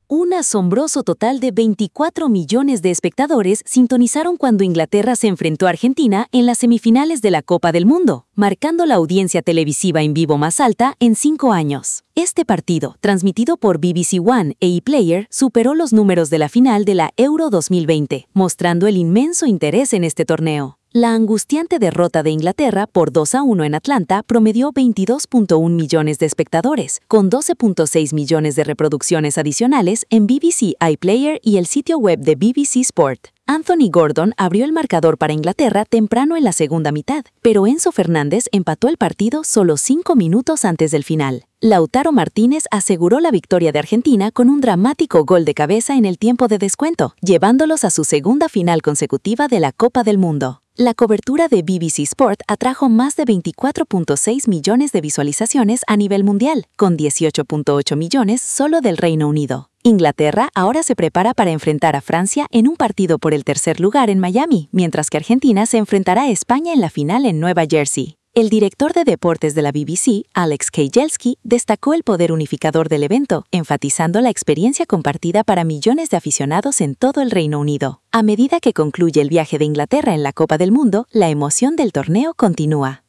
Un asombroso total de 24 millones de espectadores sintonizaron cuando Inglaterra se enfrentó a Argentina en las semifinales de la Copa del Mundo, marcando la audiencia televisiva en vivo más alta en 5 años. Este partido, transmitido por BBC One e iPlayer, superó los números de la final de la Euro 2020, mostrando el inmenso interés en este torneo. La angustiante derrota de Inglaterra por 2-1 en Atlanta promedió 22.1 millones de espectadores, con 12.6 millones de reproducciones adicionales en BBC iPlayer y el sitio web de BBC Sport. Anthony Gordon abrió el marcador para Inglaterra temprano en la segunda mitad, pero Enzo Fernández empató el partido solo 5 minutos antes del final. Lautaro Martínez aseguró la victoria de Argentina con un dramático gol de cabeza en el tiempo de descuento, llevándolos a su segunda final consecutiva de la Copa del Mundo. La cobertura de BBC Sport atrajo más de 24.6 millones de visualizaciones a nivel mundial, con 18.8 millones solo del Reino Unido. Inglaterra ahora se prepara para enfrentar a Francia en un partido por el tercer lugar en Miami, mientras que Argentina se enfrentará a España en la final en Nueva Jersey. El director de deportes de la BBC, Alex Kajelski, destacó el poder unificador del evento, enfatizando la experiencia compartida para millones de aficionados en todo el Reino Unido. A medida que concluye el viaje de Inglaterra en la Copa del Mundo, la emoción del torneo continúa.